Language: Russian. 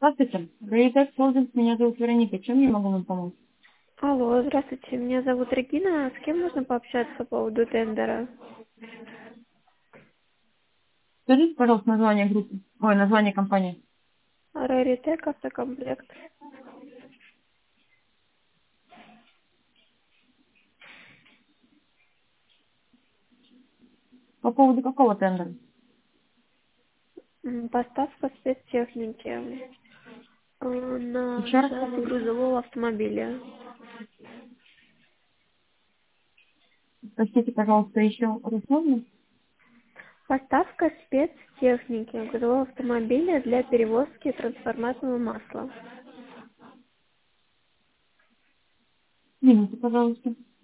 Здравствуйте. Рейтек Холдинг, меня зовут Вероника. Чем я могу вам помочь? Алло, здравствуйте, меня зовут Регина. С кем можно пообщаться по поводу тендера? Скажите, пожалуйста, название группы. Ой, название компании. Раритек автокомплект. По поводу какого тендера? Поставка спецтехники на Еще раз часть скажите. грузового автомобиля. Простите, пожалуйста, еще раз можно? Поставка спецтехники грузового автомобиля для перевозки трансформаторного масла. Минуту, пожалуйста.